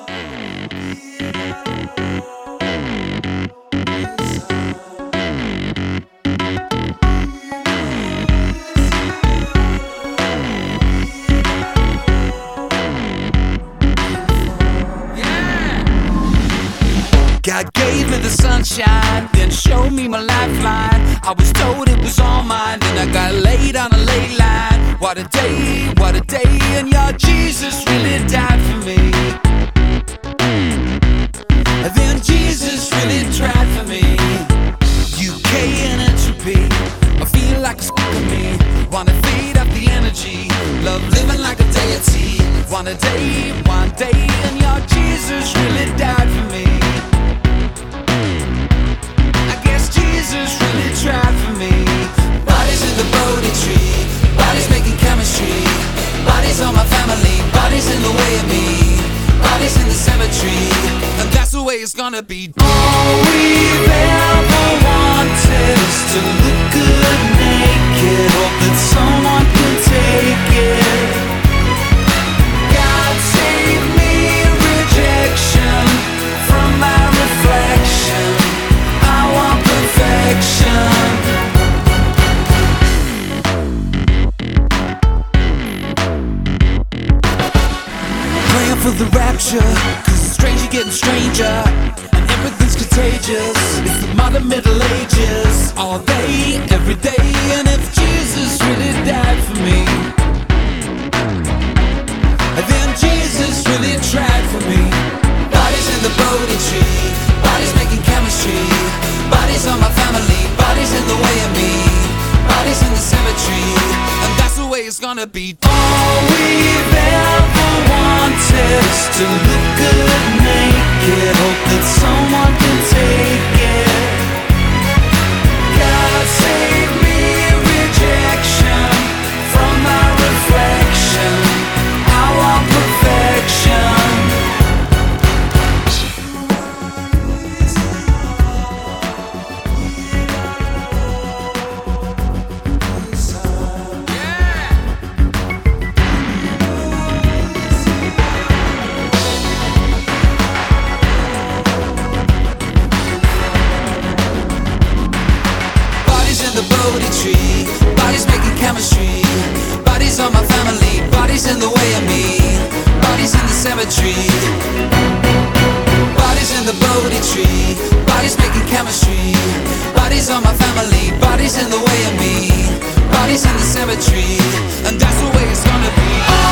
God gave me the sunshine, then showed me my lifeline. I was told it was all mine, then I got laid on a ley line. What a day, and your Jesus really died for me. And then Jesus really tried for me. UK and entropy, I feel like a of me. Wanna feed up the energy, love living like a deity. One day, and your Jesus really died for me. Jesus really tried for me. Bodies in the Bodhi tree, bodies making chemistry. Bodies on my family, bodies in the way of me. Bodies in the cemetery, and that's the way it's gonna be. All we've ever wanted is to look good naked. Hope that someone can take it. God save me rejection from my reflection. Praying for the rapture, cause it's stranger getting stranger, and everything's contagious. It's the modern Middle Ages, all day, every day. And if Jesus really died for me, then Jesus really tried for me. Bodies in the Bodhi tree, bodies making chemistry. Bodies on my family, bodies in the way of me. Bodies in the cemetery, and that's the way it's gonna be. All we've ever wanted is to look good naked. Hope that someone can take it. God save me rejection from my reflection. I want perfection. Bodies making chemistry. Bodies on my family, bodies in the way of me. Bodies in the cemetery. Bodies in the Bodhi tree. Bodies making chemistry. Bodies on my family, bodies in the way of me. Bodies in the cemetery, and that's the way it's gonna be.